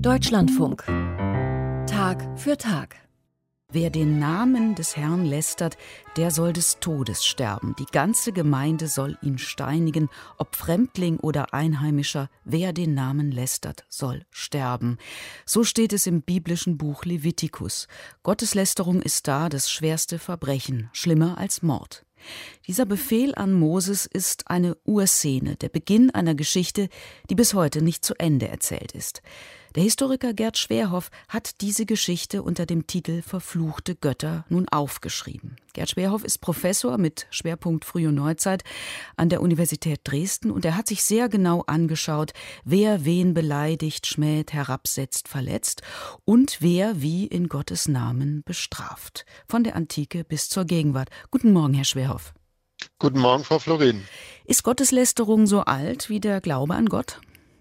Deutschlandfunk. Tag für Tag. Wer den Namen des Herrn lästert, der soll des Todes sterben. Die ganze Gemeinde soll ihn steinigen, ob Fremdling oder Einheimischer. Wer den Namen lästert, soll sterben. So steht es im biblischen Buch Levitikus. Gotteslästerung ist da das schwerste Verbrechen, schlimmer als Mord. Dieser Befehl an Moses ist eine Urszene, der Beginn einer Geschichte, die bis heute nicht zu Ende erzählt ist. Der Historiker Gerd Schwerhoff hat diese Geschichte unter dem Titel Verfluchte Götter nun aufgeschrieben. Gerd Schwerhoff ist Professor mit Schwerpunkt Frühe Neuzeit an der Universität Dresden und er hat sich sehr genau angeschaut, wer wen beleidigt, schmäht, herabsetzt, verletzt und wer wie in Gottes Namen bestraft. Von der Antike bis zur Gegenwart. Guten Morgen, Herr Schwerhoff. Guten Morgen, Frau Florin. Ist Gotteslästerung so alt wie der Glaube an Gott?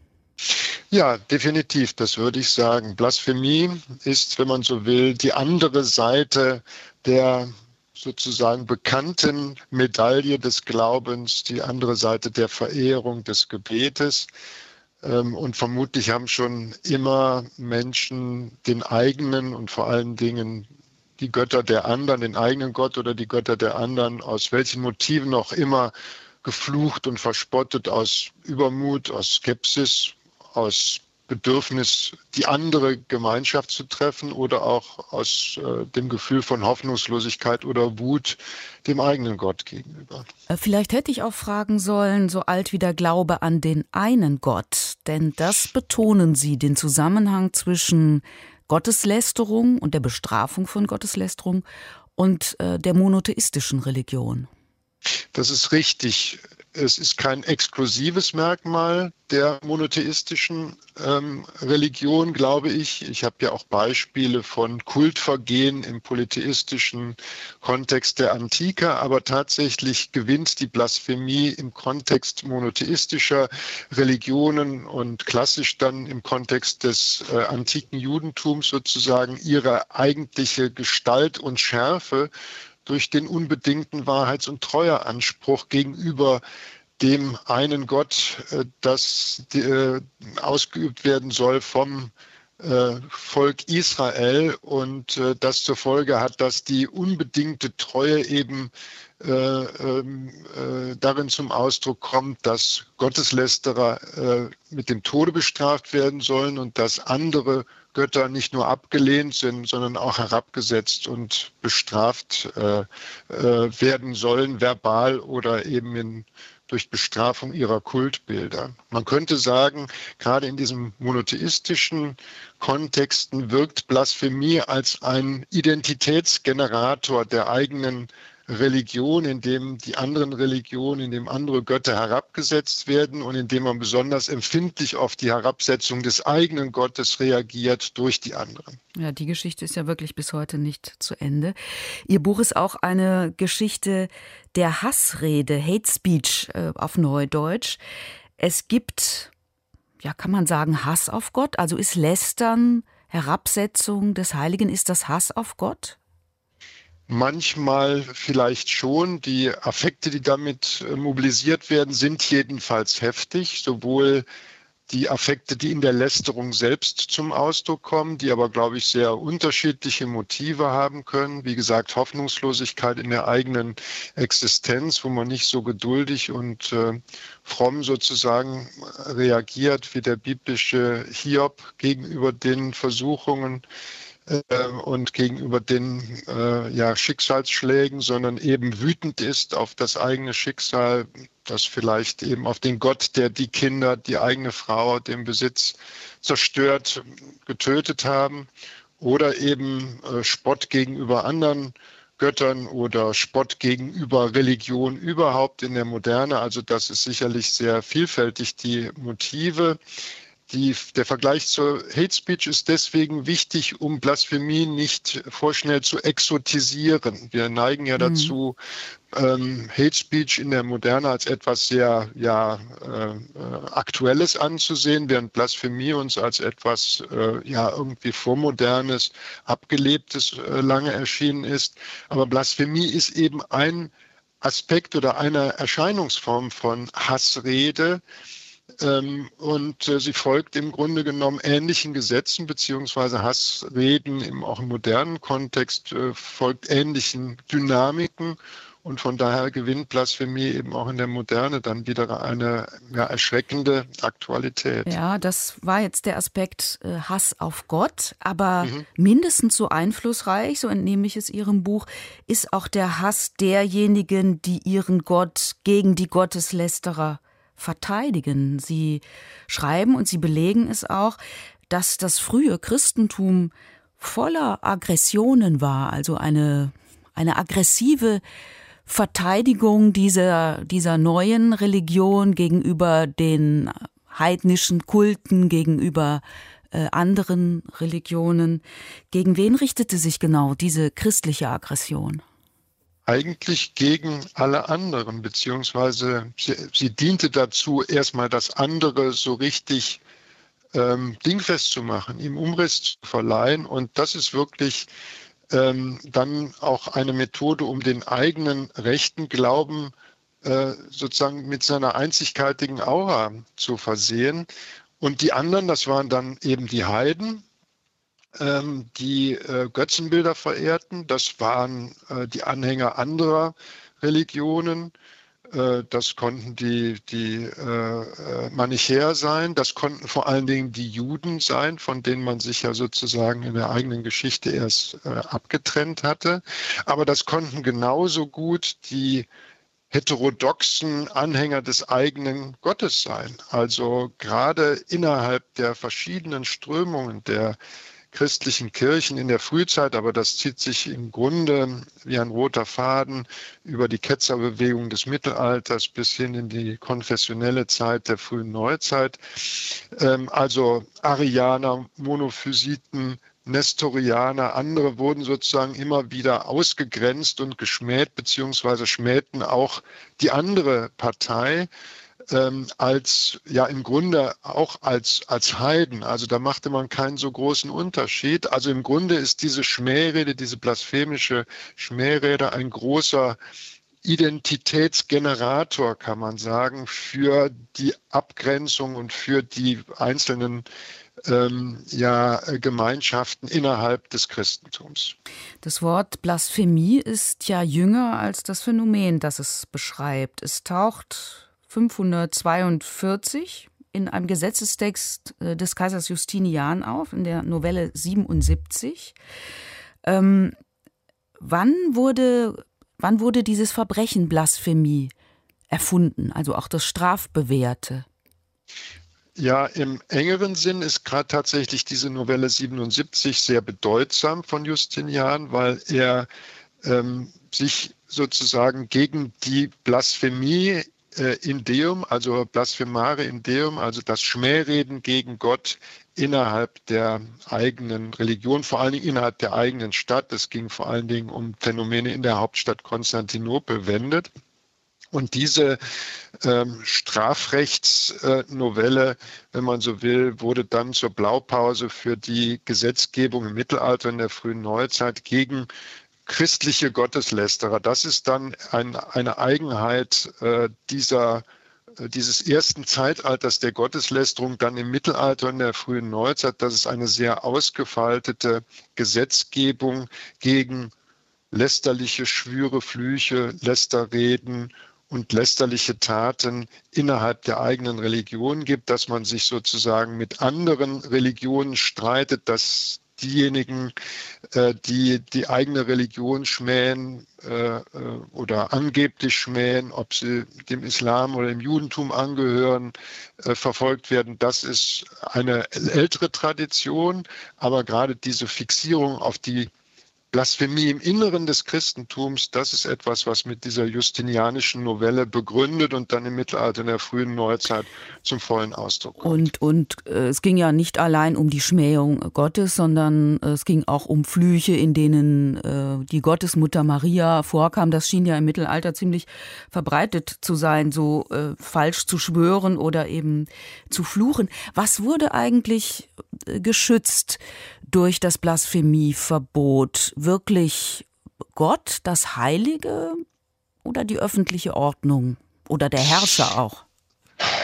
Ja, definitiv, das würde ich sagen. Blasphemie ist, wenn man so will, die andere Seite der sozusagen bekannten Medaille des Glaubens, die andere Seite der Verehrung des Gebetes. Und vermutlich haben schon immer Menschen den eigenen und vor allen Dingen die Götter der anderen, den eigenen Gott oder die Götter der anderen, aus welchen Motiven auch immer, geflucht und verspottet, aus Übermut, aus Skepsis, aus Bedürfnis, die andere Gemeinschaft zu treffen oder auch aus dem Gefühl von Hoffnungslosigkeit oder Wut dem eigenen Gott gegenüber. Vielleicht hätte ich auch fragen sollen, so alt wie der Glaube an den einen Gott, denn das betonen Sie, den Zusammenhang zwischen Gotteslästerung und der Bestrafung von Gotteslästerung und der monotheistischen Religion. Das ist richtig. Es ist kein exklusives Merkmal der monotheistischen Religion, glaube ich. Ich habe ja auch Beispiele von Kultvergehen im polytheistischen Kontext der Antike, aber tatsächlich gewinnt die Blasphemie im Kontext monotheistischer Religionen und klassisch dann im Kontext des antiken Judentums sozusagen ihre eigentliche Gestalt und Schärfe durch den unbedingten Wahrheits- und Treueanspruch gegenüber dem einen Gott, das ausgeübt werden soll vom Volk Israel und das zur Folge hat, dass die unbedingte Treue eben darin zum Ausdruck kommt, dass Gotteslästerer mit dem Tode bestraft werden sollen und dass andere Götter nicht nur abgelehnt sind, sondern auch herabgesetzt und bestraft werden sollen, verbal oder eben durch Bestrafung ihrer Kultbilder. Man könnte sagen, gerade in diesen monotheistischen Kontexten wirkt Blasphemie als ein Identitätsgenerator der eigenen Religion, in dem die anderen Religionen, in dem andere Götter herabgesetzt werden und in dem man besonders empfindlich auf die Herabsetzung des eigenen Gottes reagiert durch die anderen. Ja, die Geschichte ist ja wirklich bis heute nicht zu Ende. Ihr Buch ist auch eine Geschichte der Hassrede, Hate Speech auf Neudeutsch. Es gibt, ja, kann man sagen, Hass auf Gott? Also ist Lästern, Herabsetzung des Heiligen, ist das Hass auf Gott? Manchmal vielleicht schon. Die Affekte, die damit mobilisiert werden, sind jedenfalls heftig. Sowohl die Affekte, die in der Lästerung selbst zum Ausdruck kommen, die aber, glaube ich, sehr unterschiedliche Motive haben können. Wie gesagt, Hoffnungslosigkeit in der eigenen Existenz, wo man nicht so geduldig und fromm sozusagen reagiert wie der biblische Hiob gegenüber den Versuchungen und gegenüber den Schicksalsschlägen, sondern eben wütend ist auf das eigene Schicksal, das vielleicht eben auf den Gott, der die Kinder, die eigene Frau, den Besitz zerstört, getötet haben, oder eben Spott gegenüber anderen Göttern oder Spott gegenüber Religion überhaupt in der Moderne. Also das ist sicherlich sehr vielfältig, die Motive. Der Vergleich zur Hate Speech ist deswegen wichtig, um Blasphemie nicht vorschnell zu exotisieren. Wir neigen ja dazu, Hate Speech in der Moderne als etwas sehr Aktuelles anzusehen, während Blasphemie uns als etwas irgendwie Vormodernes, Abgelebtes lange erschienen ist. Aber Blasphemie ist eben ein Aspekt oder eine Erscheinungsform von Hassrede, Und sie folgt im Grunde genommen ähnlichen Gesetzen, beziehungsweise Hassreden auch im modernen Kontext folgt ähnlichen Dynamiken. Und von daher gewinnt Blasphemie eben auch in der Moderne dann wieder eine erschreckende Aktualität. Ja, das war jetzt der Aspekt Hass auf Gott, aber mindestens so einflussreich, so entnehme ich es Ihrem Buch, ist auch der Hass derjenigen, die ihren Gott gegen die Gotteslästerer verteidigen. Sie schreiben und Sie belegen es auch, dass das frühe Christentum voller Aggressionen war, also eine aggressive Verteidigung dieser neuen Religion gegenüber den heidnischen Kulten, gegenüber anderen Religionen. Gegen wen richtete sich genau diese christliche Aggression? Eigentlich gegen alle anderen, beziehungsweise sie diente dazu, erstmal das andere so richtig dingfest zu machen, ihm Umriss zu verleihen. Und das ist wirklich dann auch eine Methode, um den eigenen rechten Glauben sozusagen mit seiner einzigartigen Aura zu versehen. Und die anderen, das waren dann eben die Heiden, die Götzenbilder verehrten. Das waren die Anhänger anderer Religionen. Das konnten die Manichäer sein, das konnten vor allen Dingen die Juden sein, von denen man sich ja sozusagen in der eigenen Geschichte erst abgetrennt hatte. Aber das konnten genauso gut die heterodoxen Anhänger des eigenen Gottes sein. Also gerade innerhalb der verschiedenen Strömungen der christlichen Kirchen in der Frühzeit, aber das zieht sich im Grunde wie ein roter Faden über die Ketzerbewegung des Mittelalters bis hin in die konfessionelle Zeit der frühen Neuzeit. Also Arianer, Monophysiten, Nestorianer, andere wurden sozusagen immer wieder ausgegrenzt und geschmäht, beziehungsweise schmähten auch die andere Partei als im Grunde auch als Heiden. Also da machte man keinen so großen Unterschied. Also im Grunde ist diese Schmährede, diese blasphemische Schmährede ein großer Identitätsgenerator, kann man sagen, für die Abgrenzung und für die einzelnen Gemeinschaften innerhalb des Christentums. Das Wort Blasphemie ist ja jünger als das Phänomen, das es beschreibt. Es taucht 542 in einem Gesetzestext des Kaisers Justinian auf, in der Novelle 77. Wann wurde dieses Verbrechen Blasphemie erfunden, also auch das Strafbewährte? Ja, im engeren Sinn ist gerade tatsächlich diese Novelle 77 sehr bedeutsam von Justinian, weil er sich sozusagen gegen die Blasphemie in Deum, also Blasphemare in Deum, also das Schmähreden gegen Gott innerhalb der eigenen Religion, vor allen Dingen innerhalb der eigenen Stadt. Es ging vor allen Dingen um Phänomene in der Hauptstadt Konstantinopel wendet. Und diese Strafrechtsnovelle, wenn man so will, wurde dann zur Blaupause für die Gesetzgebung im Mittelalter in der frühen Neuzeit gegen christliche Gotteslästerer. Das ist dann eine Eigenheit dieses ersten Zeitalters der Gotteslästerung, dann im Mittelalter in der frühen Neuzeit, dass es eine sehr ausgefaltete Gesetzgebung gegen lästerliche Schwüre, Flüche, Lästerreden und lästerliche Taten innerhalb der eigenen Religion gibt, dass man sich sozusagen mit anderen Religionen streitet, dass diejenigen, die die eigene Religion schmähen oder angeblich schmähen, ob sie dem Islam oder dem Judentum angehören, verfolgt werden. Das ist eine ältere Tradition, aber gerade diese Fixierung auf die Blasphemie im Inneren des Christentums, das ist etwas, was mit dieser justinianischen Novelle begründet und dann im Mittelalter in der frühen Neuzeit zum vollen Ausdruck kommt. Und es ging ja nicht allein um die Schmähung Gottes, sondern es ging auch um Flüche, in denen die Gottesmutter Maria vorkam. Das schien ja im Mittelalter ziemlich verbreitet zu sein, so falsch zu schwören oder eben zu fluchen. Was wurde eigentlich geschützt durch das Blasphemieverbot? Wirklich Gott, das Heilige oder die öffentliche Ordnung oder der Herrscher auch?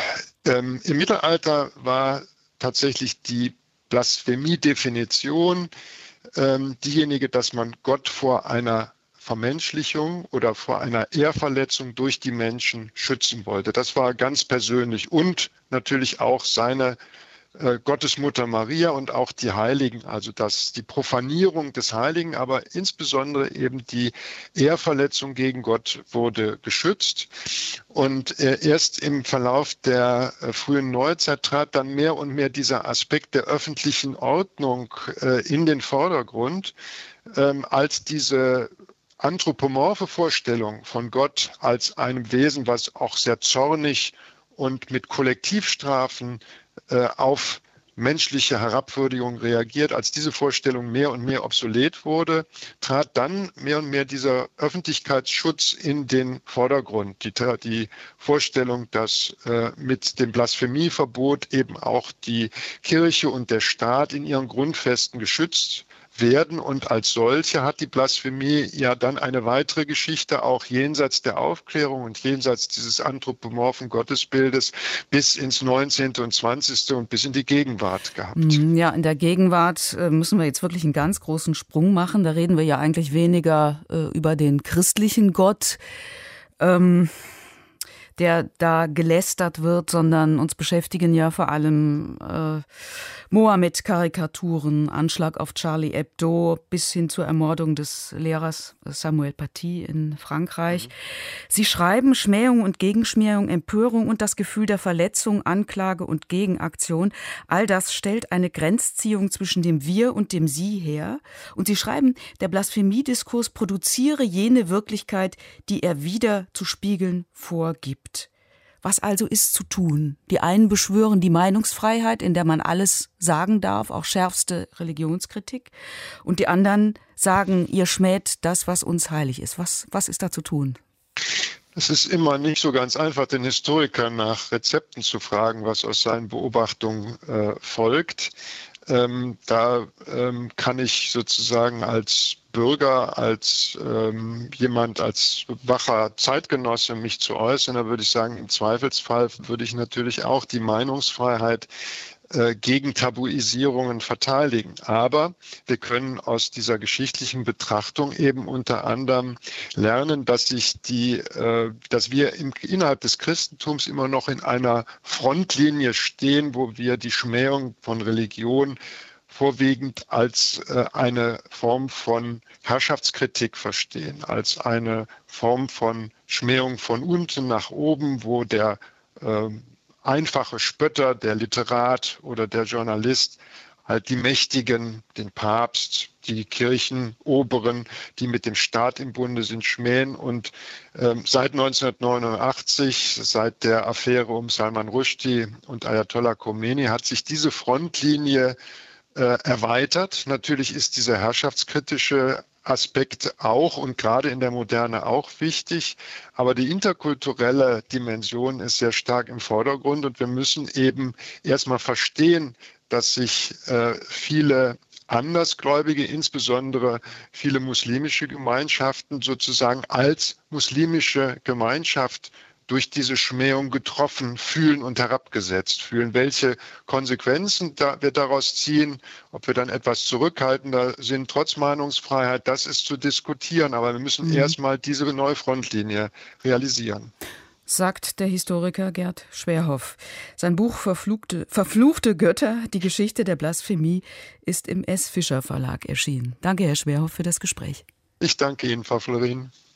Im Mittelalter war tatsächlich die Blasphemie-Definition diejenige, dass man Gott vor einer Vermenschlichung oder vor einer Ehrverletzung durch die Menschen schützen wollte. Das war ganz persönlich und natürlich auch seine Gottesmutter Maria und auch die Heiligen, also die Profanierung des Heiligen, aber insbesondere eben die Ehrverletzung gegen Gott wurde geschützt. Und erst im Verlauf der frühen Neuzeit trat dann mehr und mehr dieser Aspekt der öffentlichen Ordnung in den Vordergrund, als diese anthropomorphe Vorstellung von Gott als einem Wesen, was auch sehr zornig und mit Kollektivstrafen auf menschliche Herabwürdigung reagiert. Als diese Vorstellung mehr und mehr obsolet wurde, trat dann mehr und mehr dieser Öffentlichkeitsschutz in den Vordergrund. Die Vorstellung, dass mit dem Blasphemieverbot eben auch die Kirche und der Staat in ihren Grundfesten geschützt werden. Und als solche hat die Blasphemie ja dann eine weitere Geschichte, auch jenseits der Aufklärung und jenseits dieses anthropomorphen Gottesbildes bis ins 19. und 20. und bis in die Gegenwart gehabt. Ja, in der Gegenwart müssen wir jetzt wirklich einen ganz großen Sprung machen. Da reden wir ja eigentlich weniger über den christlichen Gott, der da gelästert wird, sondern uns beschäftigen ja vor allem Mohammed-Karikaturen, Anschlag auf Charlie Hebdo bis hin zur Ermordung des Lehrers Samuel Paty in Frankreich. Sie schreiben Schmähung und Gegenschmähung, Empörung und das Gefühl der Verletzung, Anklage und Gegenaktion. All das stellt eine Grenzziehung zwischen dem Wir und dem Sie her. Und Sie schreiben, der Blasphemiediskurs produziere jene Wirklichkeit, die er wieder zu spiegeln vorgibt. Was also ist zu tun? Die einen beschwören die Meinungsfreiheit, in der man alles sagen darf, auch schärfste Religionskritik. Und die anderen sagen, ihr schmäht das, was uns heilig ist. Was ist da zu tun? Es ist immer nicht so ganz einfach, den Historiker nach Rezepten zu fragen, was aus seinen Beobachtungen folgt. Da kann ich sozusagen als Bürger, als jemand, als wacher Zeitgenosse mich zu äußern, da würde ich sagen, im Zweifelsfall würde ich natürlich auch die Meinungsfreiheit gegen Tabuisierungen verteidigen. Aber wir können aus dieser geschichtlichen Betrachtung eben unter anderem lernen, dass wir innerhalb des Christentums immer noch in einer Frontlinie stehen, wo wir die Schmähung von Religion vorwiegend als eine Form von Herrschaftskritik verstehen, als eine Form von Schmähung von unten nach oben, wo der einfache Spötter, der Literat oder der Journalist halt die Mächtigen, den Papst, die Kirchenoberen, die mit dem Staat im Bunde sind, schmähen. Und seit 1989, seit der Affäre um Salman Rushdie und Ayatollah Khomeini, hat sich diese Frontlinie erweitert. Natürlich ist dieser herrschaftskritische Aspekt auch und gerade in der Moderne auch wichtig, aber die interkulturelle Dimension ist sehr stark im Vordergrund und wir müssen eben erstmal verstehen, dass sich viele Andersgläubige, insbesondere viele muslimische Gemeinschaften sozusagen als muslimische Gemeinschaft durch diese Schmähung getroffen fühlen und herabgesetzt fühlen. Welche Konsequenzen wir daraus ziehen, ob wir dann etwas zurückhaltender sind, trotz Meinungsfreiheit, das ist zu diskutieren. Aber wir müssen erstmal diese neue Frontlinie realisieren. Sagt der Historiker Gerd Schwerhoff. Sein Buch Verfluchte Götter, die Geschichte der Blasphemie, ist im S. Fischer Verlag erschienen. Danke, Herr Schwerhoff, für das Gespräch. Ich danke Ihnen, Frau Florin.